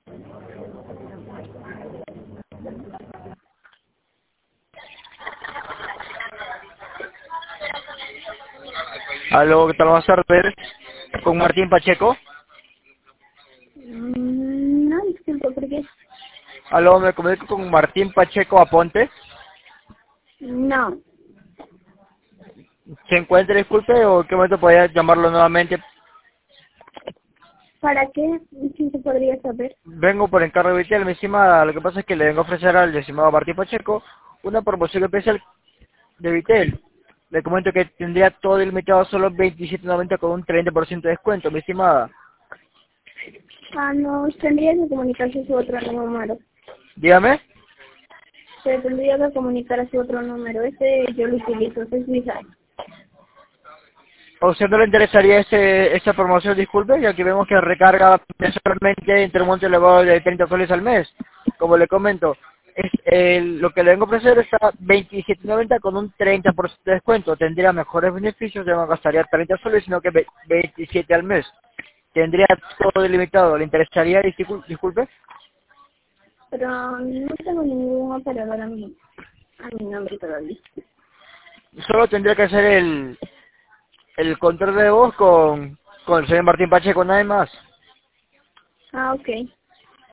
Aló, ¿qué tal? Vamos a ver con Martín Pacheco. No, disculpa, ¿por qué? Aló, me comunico con Martín Pacheco Aponte. No. ¿Se encuentra, disculpe, o en qué momento podría llamarlo nuevamente? ¿Para qué? ¿Sí se podría saber? Vengo por encargo de Vitel, mi estimada. Lo que pasa es que le vengo a ofrecer al estimado Martín Pacheco una promoción especial de Vitel. Le comento que tendría todo ilimitado a solo 27.90 con un 30% de descuento, mi estimada. Ah, no, tendría que comunicarse a su otro número. Dígame. Se tendría que comunicar a su otro número. Ese yo lo utilizo, ese es mi site. ¿A usted no le interesaría esta promoción, disculpe? Ya que vemos que recarga mensualmente entre un monto elevado de 30 soles al mes. Como le comento, lo que le vengo a ofrecer está 27.90 con un 30% de descuento. Tendría mejores beneficios, ya no gastaría 30 soles, sino que 27 al mes. Tendría todo ilimitado. ¿Le interesaría, disculpe? Pero no tengo ningún operador a mi nombre todavía. Solo tendría que hacer el control de voz con el señor Martín Pacheco, nada más. Ah, ok.